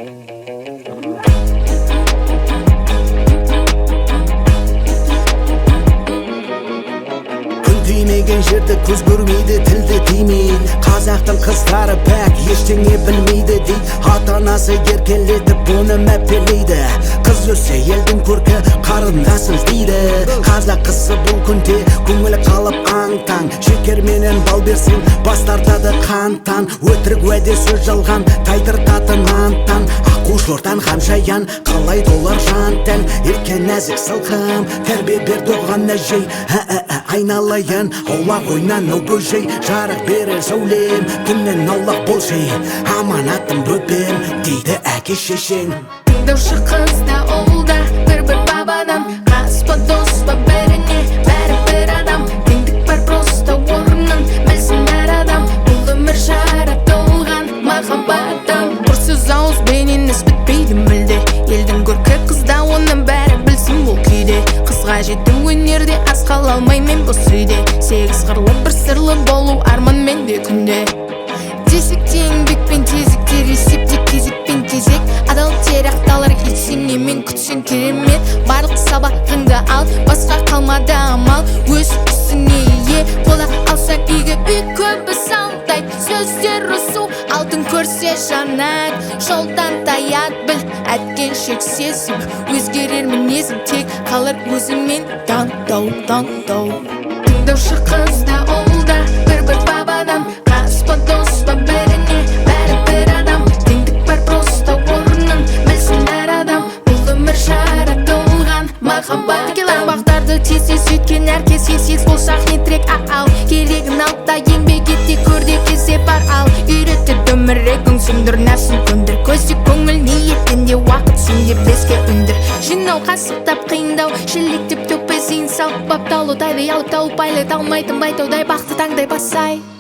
Тимеген жерді көз көрмейді, тілді тимейді. Қазақтың қыздары пәк ештеңе білмейді дейді. Ата-анасы еркелетіп оны мәпелейді. Қыз өссе елдің көркі қарындас іздейді. Қазақ қызы бұл күнде көңілі қалып аң-таң. Шекерменен бал берсең бас тартады қантан. Өтірік уәде сөз жалған тайдыртатын антан. Аққу шортан ханшаян қалайды олар жан тән. Ерке нәзік сылқым тәрбие берді оған әжей. Айналайын аулақ ойнан ау бөжей. Жарық берер сәулем түннен аулақ болшы. Аманаттым бөпем дейді әке шешең. Тыңдаушы қызда ауылда бір бабадан. Қас па дос па бәріне бәрі бір адам. Теңдік бар просто орнын білсін әр адам. Бұл өмір жаратылған махаббаттан. Бір сөз ауыз бенен іс бітпейді мүлде. Елдің көркі қызда оның бәрі білсін бұл күйде. Қызға жеттім өнерде асқала алмай мен бос үйде. Сегіз қырлы бір сырлы болу арман менде күнде. Десекте еңбекпен тезіктер есепте кезекпен кезек. Адал тер ақталар етсеңе мен күтсең керемет. Барлық сабағыңды ал, басқа қалмады амал. Өз үстіне ие бола алсаң үйге үй көбі салдайды. Сөздер рысу алтын көрсе жанат. Жолдан таят біл әткеншек сезім. Өзгерер мінезім тек қалар өзімен таңдау. Тыңдаушы қызда ауылда бір бабадан. Қас па дос па бәріне бәрі бір адам. Теңдік бар просто орнын білсін әр адам. Бұл өмір жаратылған махаббаттан. Келер бақтарды тез сөйткен әркез есес болсақ не тірек ал. Керегін алда еңбек етте көрде кезде бар ал. Үйретті өмірегің сүндір нәпсін көндір. Көзде көңіл ниетінде уақыт сенде беске үндір. Жинау қасықтап қиындау шелектеп төкпе зейін сал. Бапталу тайды ялып тауып айлы талмайтын байтаудай бақты таңдай басай.